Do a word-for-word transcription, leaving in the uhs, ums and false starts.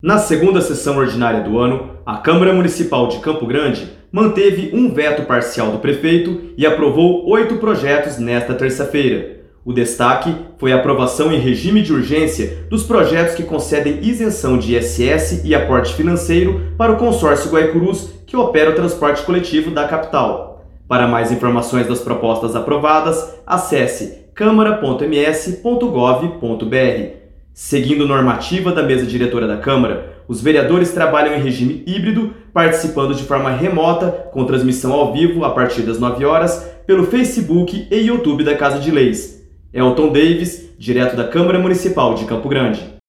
Na segunda sessão ordinária do ano, a Câmara Municipal de Campo Grande manteve um veto parcial do prefeito e aprovou oito projetos nesta terça-feira. O destaque foi a aprovação em regime de urgência dos projetos que concedem isenção de I S S e aporte financeiro para o consórcio Guaicurus, que opera o transporte coletivo da capital. Para mais informações das propostas aprovadas, acesse câmara ponto m s ponto gov ponto b r. Seguindo normativa da mesa diretora da Câmara, os vereadores trabalham em regime híbrido, participando de forma remota, com transmissão ao vivo a partir das nove horas, pelo Facebook e YouTube da Casa de Leis. Elton Davis, direto da Câmara Municipal de Campo Grande.